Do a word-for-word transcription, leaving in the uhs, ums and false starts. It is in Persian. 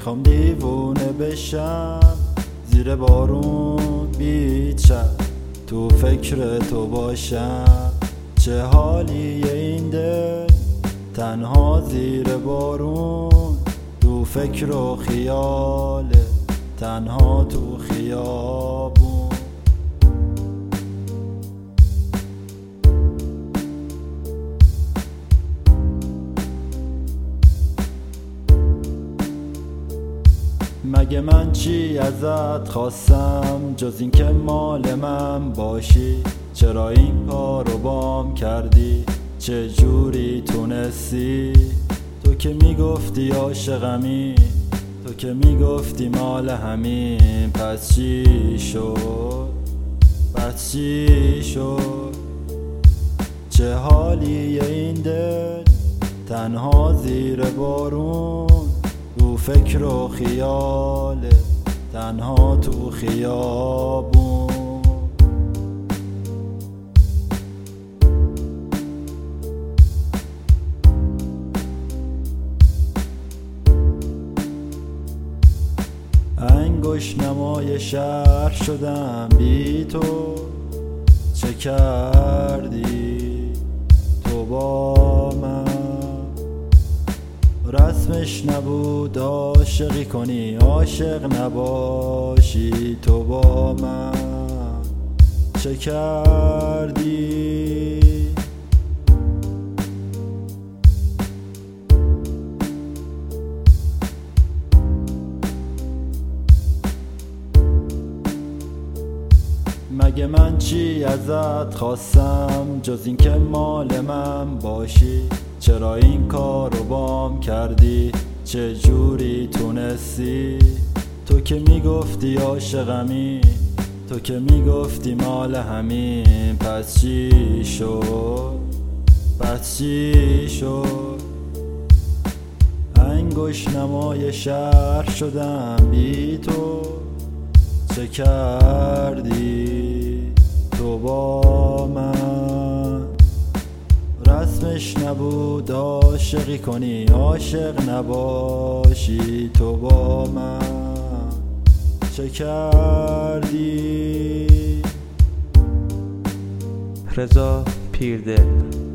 میخوام دیوونه بشم، زیر بارون بیچم تو فکر تو باشم. چه حالیه این دل تنها زیر بارون، تو فکر و خیاله تنها تو خیابون. مگه من چی ازت خواستم جز این که مال من باشی؟ چرا این کارو بام کردی؟ چه جوری تونستی؟ تو که میگفتی عاشقمی، تو که میگفتی مال همین، پس چی شد؟ پس چی شد؟ چه حالیه این دل تنها زیر بارون، تو فکر و خیاله تنها تو خیابون. انگوش نمای شهر شدم بی تو، چه کردی تو با من؟ رسمش نبود عاشقی کنی عاشق نباشی تو با من. چه کردی؟ مگه من چی ازت خواستم جز این که مال من باشی؟ چرا این کارو بام کردی؟ چه جوری تونستی؟ تو که میگفتی عاشقمی، تو که میگفتی مال همین، پس چی شد؟ پس چی شد؟ انگوش نمای شهر شدم بی تو، چه کردی تو با من؟ رسمش نبود عاشقی کنی عاشق نباشی تو با من. چه کردی؟ رضا پیرده.